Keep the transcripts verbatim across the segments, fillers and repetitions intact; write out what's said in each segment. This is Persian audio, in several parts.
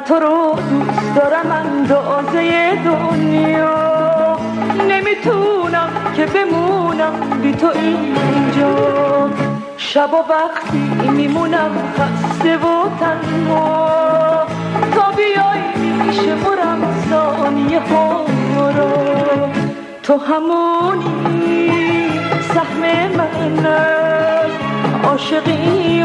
تو رو دوست دارم اندازه دنیا، نمیتونم که بمونم بی تو اینجا. شب و وقتی میمونم خسته و تنها، تا بیای میشه برم ثانیه ها رو. تو همونی سهم من است، عاشقی و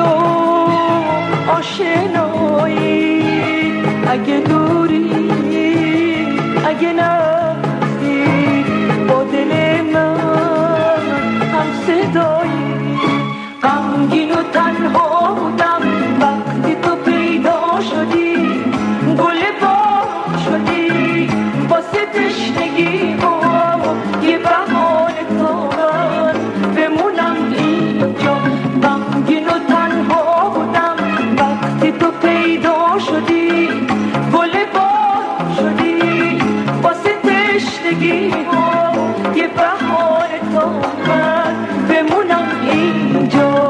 آشنایی. اگه دوری اگه نزدی با دل من هم صدایی. غمگین و تنها بودم وقتی تو پیدا شدی، گل بار شدی واسه تشنگی و یه بهانه تا من بمونم اینجا. غمگین و تنها بودم وقتی تو پیدا شدی، گل بار شدی واسه تشنگی و یه بهانه تا من بمونم اینجا.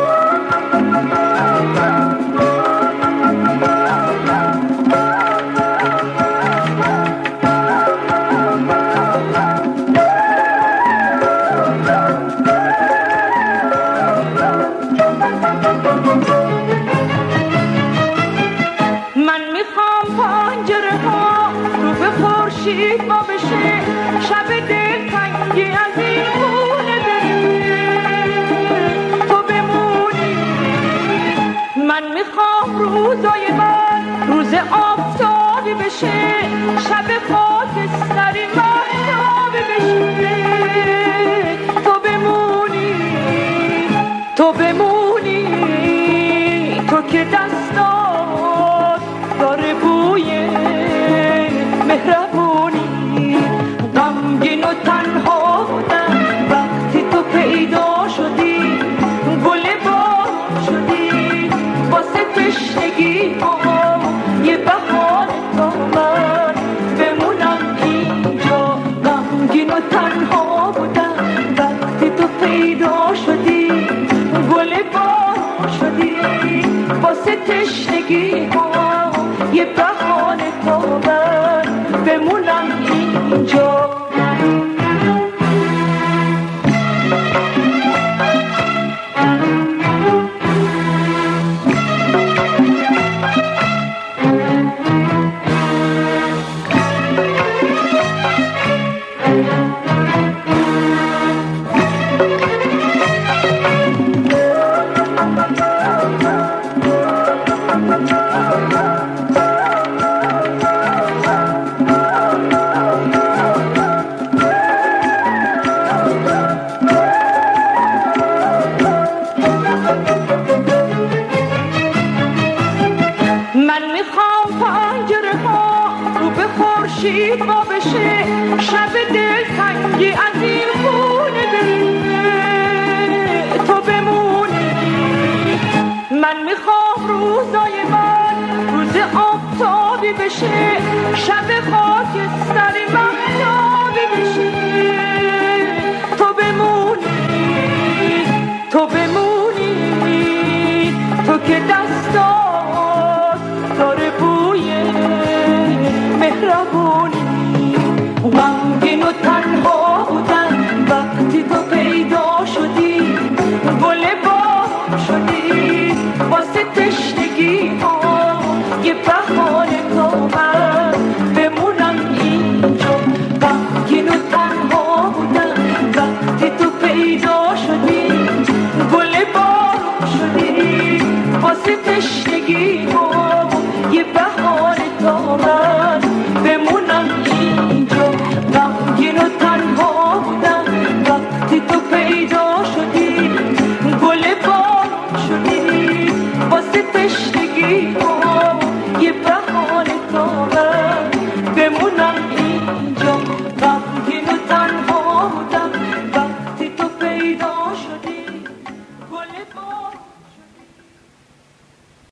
من میخوام پنجره ها رو به خورشید با بشه، شب دلتنگی از این خونه بره تو بمونی. من میخوام روزای من روز آفتابی بشه، شب خاکستری مهتابی بشه تو بمونی. تو بمونی تو که دستات داره بوی مهربونی. غمگین و تنها بودم وقتی تو پیدا شدی، گل بار شدی واسه تشنگی و یه بهانه تا من بمونم اینجا. غمگین و تنها بودم وقتی تو پیدا شدی، گل بار شدی واسه تشنگی و یه بهانه تا من بمونم اینجا. من میخوام پنجره ها رو به خورشید با بشه، شب دلتنگی از این خونه بره تو بمونی. من میخوام روزای من روز آفتابی بشه، شب خاکستری مهتابی بشه تو بمونی. تو بمونی تو که دستات داره بوی مهربونی. غمگین و تنها بودم وقتی تو پیدا شدی، گل بار شدی واسه تشنگی و یه بهانه تا من بمونم اینجا. غمگین و تنها بودم وقتی تو پیدا شدی، گل بار شدی واسه تشنگی و یه بهانه تا من بمونم اینجا. غمگین و تنها بودم وقتی تو پیدا شدی،